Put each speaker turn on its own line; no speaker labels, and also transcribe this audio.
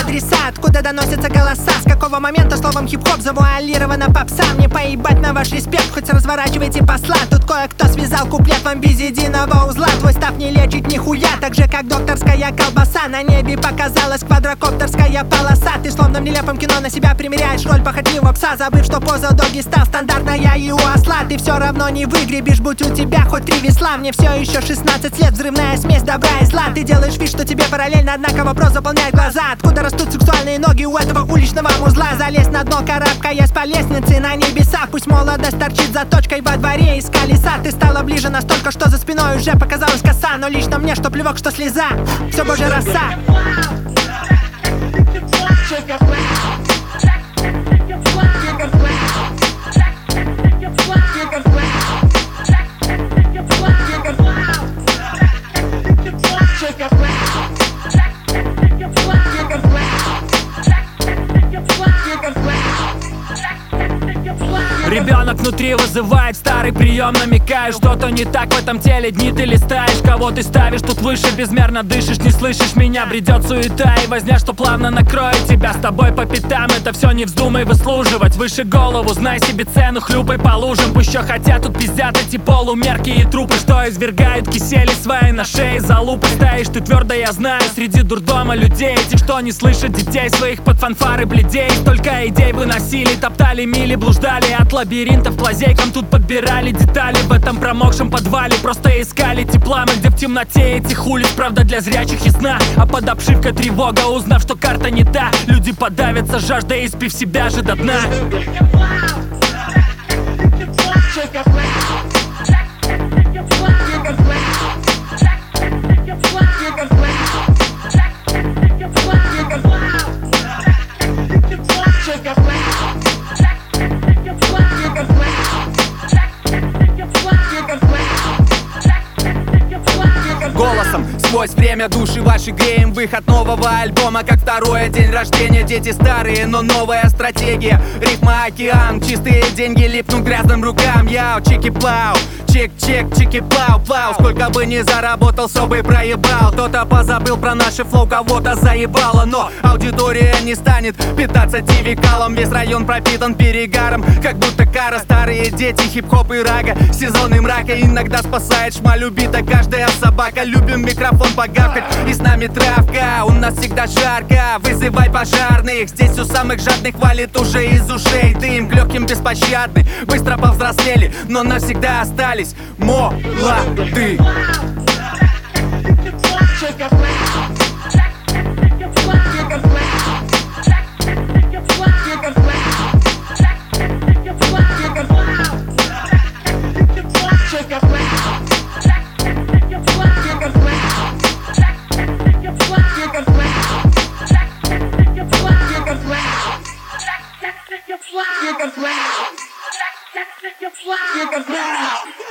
адреса, откуда доносятся голоса. С какого момента словом хип-хоп завуалирована попса? Мне поебать на ваш респект, хоть разворачивайте посла. Тут кое-кто связал куплет вам без единого узла. Твой став не лечит нихуя, так же как докторская колбаса. На небе показалась квадрокоптерская полоса. Ты словно в нелепом кино на себя примеряешь роль похотливого пса, забыв, что поза доги стал стандартная и у осла. Ты все равно не выгребешь, будь у тебя хоть 3 весла. Мне все еще 16 лет, взрывная смесь добра и зла. Ты делаешь вид, что тебе параллельно, однако вопрос заполняет глаза. Откуда растут сексуальные ноги у этого уличного музла? Залезь на дно, карабкаясь по лестнице на небеса. Пусть молодость торчит за точкой во дворе из колеса. Ты стала ближе настолько, что за спиной уже показалась коса. Но лично мне, что плевок, что слеза, все божья роса.
Ребенок внутри вызывает старый прием, намекаешь, что-то не так в этом теле. Дни ты листаешь, кого ты ставишь тут выше, безмерно дышишь, не слышишь меня. Бредет суета и возня, что плавно накроет тебя. С тобой по пятам, это все не вздумай выслуживать. Выше голову, знай себе цену, хлюпай по лужам. Пусть еще хотят, тут пиздят эти полумерки и трупы, что извергают кисели свои на шее. За лупы стоишь ты твердо, я знаю, среди дурдома людей, этих, что не слышат детей своих под фанфары бледей. Столько идей выносили, топтали мили, блуждали от лабиринтов к лазейкам. Тут подбирали детали в этом промокшем подвале. Просто искали тепла, мы где в темноте этих улиц. Правда для зрячих ясна, а под обшивкой тревога. Узнав, что карта не та, люди подавятся жаждой, испив себя же до дна.
Голосом сквозь время души ваши греем. Выход нового альбома, как второе день рождения. Дети старые, но новая стратегия. Рифма океан, чистые деньги липнут грязным рукам. Яу, чики-плау, чик-чик, чики-плау-плау. Сколько бы ни заработал, все бы проебал. Кто-то позабыл про наши флоу, кого-то заебало. Но аудитория не станет питаться тивикалом. Весь район пропитан перегаром, как будто кара. Старые дети, хип-хоп и рага. Сезоны мрака иногда спасает шмаль. Убита каждая собака. Любим микрофон погавкать, и с нами травка. У нас всегда жарко, вызывай пожарных. Здесь у самых жадных валит уже из ушей дым. К легким беспощадный, быстро повзрослели, но навсегда остались молоды.
You can fly.